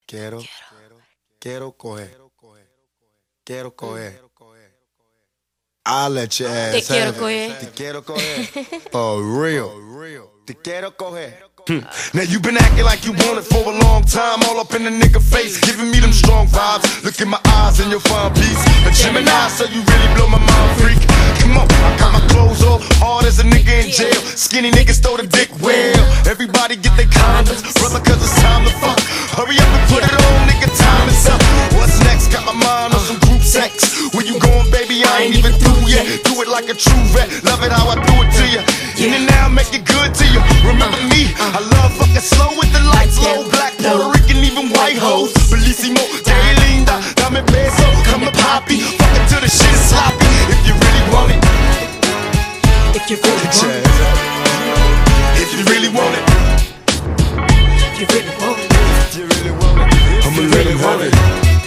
Quiero coger. Quiero coger. I'll let your ass Te quiero have it. coger. Te quiero coger. For real. Te quiero coger. Now you been acting like you want it for a long time, all up in the nigga face, giving me them strong vibes. Look in my eyes and you'll find peace. A Gemini, so you really blow my mind, freak. Come on, I got my clothes off, hard as a nigga in jail. Skinny niggas throw the dick well. Everybody get their condoms, brother, cause it's time to fuck. Hurry up and put it on, nigga, time is up. What's next? Got my mind on some group sex. Where you going, baby? I ain't even through yet. Do it like a true vet, love it how I do it to you. In and out, make it good to you. Remember me, I love fucking slow with the lights low. Black, Puerto Rican, even white hoes. Bellissimo, que linda, dame beso, come to poppy. Fucking till the shit is sloppy. If you really want it, If you really want it, if you really want it, if you really want it, if you really want it, I'ma let him have it.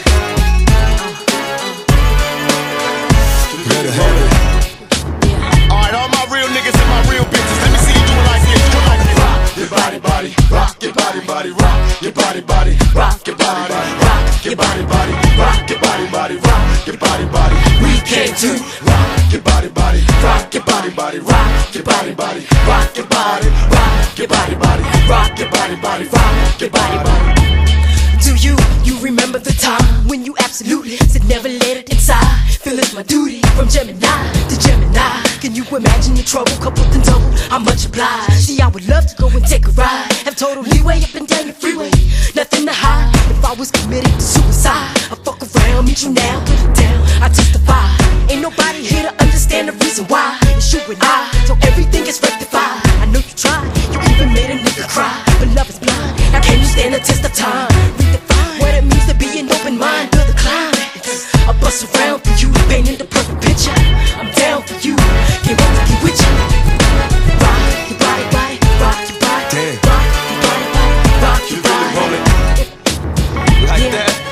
Let it have it. Alright, all my real niggas and my real bitches, let me see you do it like this. Do it like this. Rock your body, body, rock your body, body, rock your body, body, rock your body, body, rock your body, body, rock your body, body, rock your body, body. We came to rock your body, body, rock your body, body, rock your body, body, rock your body, rock your body, body, rock your body, body, rock your body, body. Do you remember the time when you absolutely said never let it inside? Feel it's my duty from Gemini to Gemini. Can you imagine the trouble coupled and double? How much obliged? See, I would love to go and take a ride. Have total leeway up and down your freeway. Nothing to hide. If I was committed to suicide, I'd fuck around, meet you now, put it down. I testify. Ain't nobody here to understand the reason why. It's you and I, so everything is rectified. I know you tried, you even made a nigga cry. But love is blind. Now can you stand the test of time? Redefine what it means to be an open mind to the climb. I bust around for you, painting the perfect picture. I'm down for you, can't wait to be with you. Rock your body, body, rock your body. Damn. Rock your body, body, rock You your really want body. it like Yeah. that?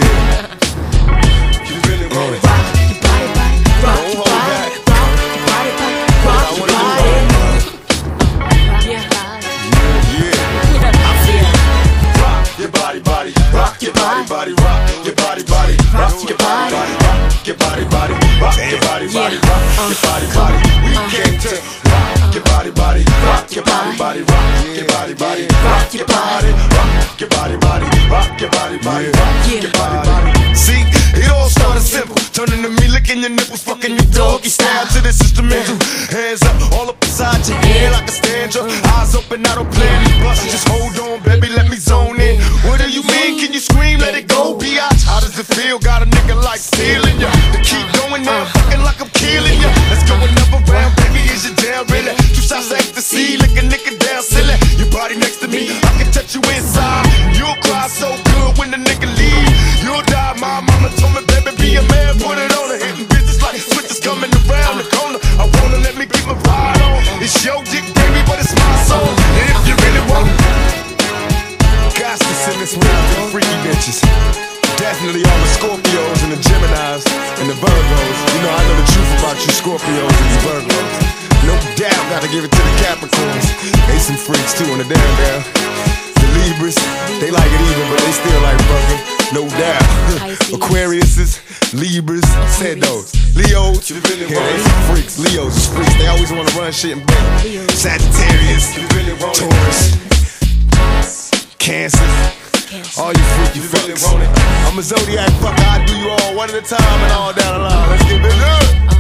Yeah. You really want it. Rock your body, body, rock Don't your hold body. back. Rock your body, body, rock I your wanna body. Yeah. Yeah. I feel Rock your body, body, rock your body, body, rock your body, body, rock your body, body, rock your body, body, rock your body, body, rock your body, body. We came to rock your body, body, rock your body, body, rock your body, body, rock your body, rock your body, body, rock your body, body, rock your body, body. See, it all started simple, turning to me, licking your nipples, fucking your doggy style to this instrumental. Hands up, all up inside your head like a stanza. Eyes open, I don't play any bust. Just hold on, baby, let me zone in. What do you mean? Can you scream? Let it go, biatch. How does it feel? Got a nigga like stealing ya. To keep going now, fucking like I'm killing ya. Let's go another round, baby. Is you down, really? 2 shots of ecstasy, lick a nigga down, silly. Your body next to me, I can touch you inside. You'll cry so good when the nigga leave. You'll die, my mama told me, baby, be a man, put it on her. Hitting bitches like switches coming around the corner. I wanna let me get my ride on. It's your dick, baby, but it's my soul. And if you really want it, got to send this one to the freaky bitches. Definitely all the Scorpios and the Geminis and the Virgos. You know I know the truth about you Scorpios and these Virgos. No doubt, gotta give it to the Capricorns. They some freaks too on the down. The Libras, they like it even, but they still like fucking. No doubt. Aquariuses, Libras, said those. Leos, yeah, they some freaks. Leos is freaks. They always wanna run shit in bed. Sagittarius, Taurus, Cancer. All you freaky fucks. I'm a zodiac fucker, I do you all one at a time and all down the line. Let's get it up.